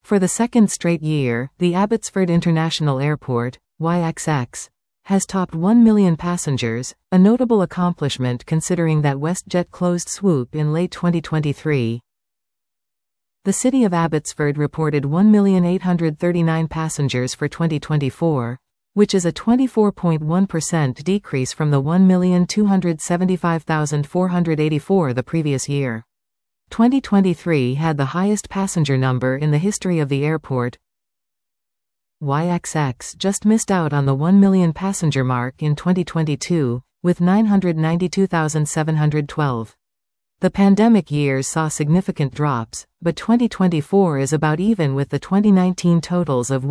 For the second straight year, the Abbotsford International Airport, YXX, has topped 1 million passengers, a notable accomplishment considering that WestJet closed swoop in late 2023. The city of Abbotsford reported 1,839,000 passengers for 2024, which is a 24.1% decrease from the 1,275,484 the previous year. 2023 had the highest passenger number in the history of the airport. YXX just missed out on the 1 million passenger mark in 2022, with 992,712. The pandemic years saw significant drops, but 2024 is about even with the 2019 totals of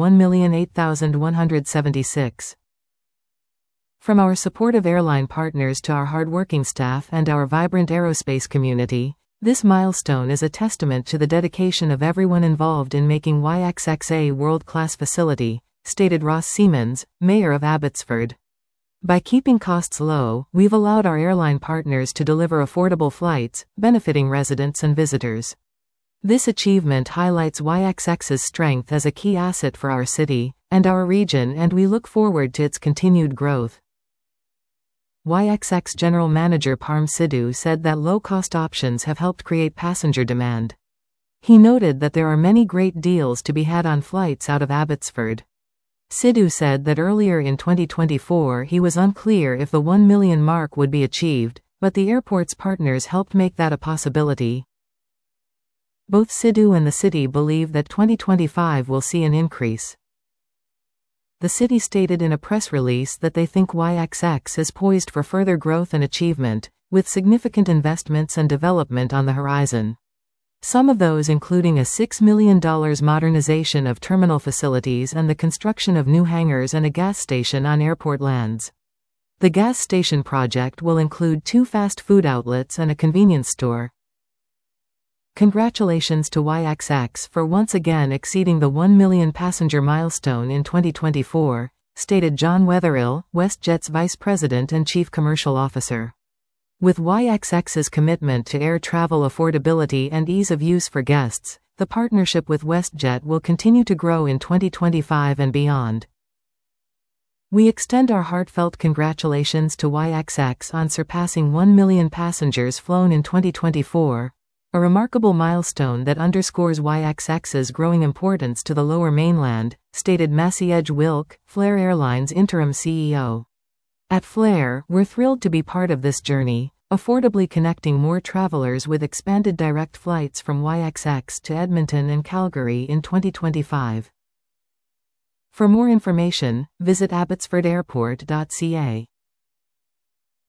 1,008,176. From our supportive airline partners to our hardworking staff and our vibrant aerospace community, this milestone is a testament to the dedication of everyone involved in making YXX a world-class facility, stated Ross Siemens, Mayor of Abbotsford. By keeping costs low, we've allowed our airline partners to deliver affordable flights, benefiting residents and visitors. This achievement highlights YXX's strength as a key asset for our city and our region, and we look forward to its continued growth. YXX General Manager Parm Sidhu said that low-cost options have helped create passenger demand. He noted that there are many great deals to be had on flights out of Abbotsford. Sidhu said that earlier in 2024 he was unclear if the 1 million mark would be achieved, but the airport's partners helped make that a possibility. Both Sidhu and the city believe that 2025 will see an increase. The city stated in a press release that they think YXX is poised for further growth and achievement, with significant investments and development on the horizon. Some of those including a $6 million modernization of terminal facilities and the construction of new hangars and a gas station on airport lands. The gas station project will include 2 fast food outlets and a convenience store. Congratulations to YXX for once again exceeding the 1 million passenger milestone in 2024, stated John Wetherill, WestJet's Vice President and Chief Commercial Officer. With YXX's commitment to air travel affordability and ease of use for guests, the partnership with WestJet will continue to grow in 2025 and beyond. We extend our heartfelt congratulations to YXX on surpassing 1 million passengers flown in 2024, a remarkable milestone that underscores YXX's growing importance to the Lower Mainland, stated Maciej Wilk, Flair Airlines interim CEO. At Flair, we're thrilled to be part of this journey, affordably connecting more travelers with expanded direct flights from YXX to Edmonton and Calgary in 2025. For more information, visit abbotsfordairport.ca.